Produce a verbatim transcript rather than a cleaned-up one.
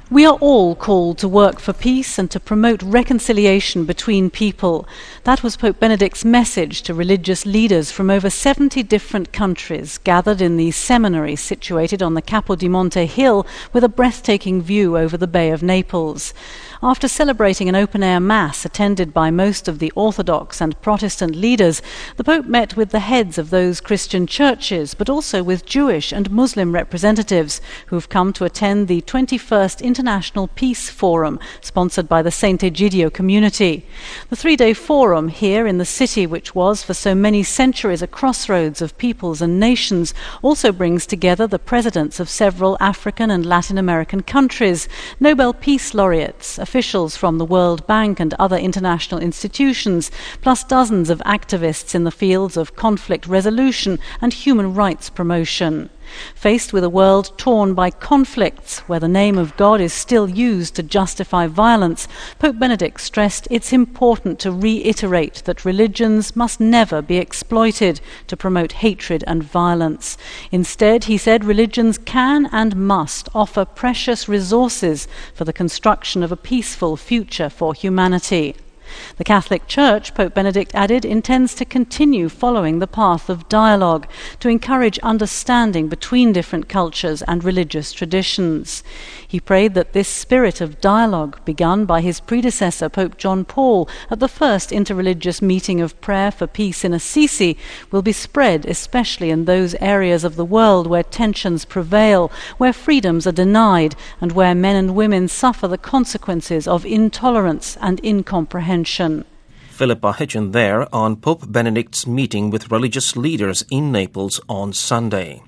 We are all called to work for peace and to promote reconciliation between people. That was Pope Benedict's message to religious leaders from over seventy different countries gathered in the seminary situated on the Capodimonte hill with a breathtaking view over the Bay of Naples. After celebrating an open-air mass attended by most of the Orthodox and Protestant leaders, the Pope met with the heads of those Christian churches, but also with Jewish and Muslim representatives who've come to attend the twenty-first International Peace Forum, sponsored by the Saint Egidio community. The three-day forum here in the city, which was for so many centuries a crossroads of peoples and nations, also brings together the presidents of several African and Latin American countries, Nobel Peace Laureates, officials from the World Bank and other international institutions, plus dozens of activists in the fields of conflict resolution and human rights promotion. Faced with a world torn by conflicts, where the name of God is still used to justify violence, Pope Benedict stressed it's important to reiterate that religions must never be exploited to promote hatred and violence. Instead, he said, religions can and must offer precious resources for the construction of a peaceful future for humanity. The Catholic Church, Pope Benedict added, intends to continue following the path of dialogue to encourage understanding between different cultures and religious traditions. He prayed that this spirit of dialogue, begun by his predecessor, Pope John Paul, at the first interreligious meeting of prayer for peace in Assisi, will be spread especially in those areas of the world where tensions prevail, where freedoms are denied, and where men and women suffer the consequences of intolerance and incomprehension. Philippa Hitchen there on Pope Benedict's meeting with religious leaders in Naples on Sunday.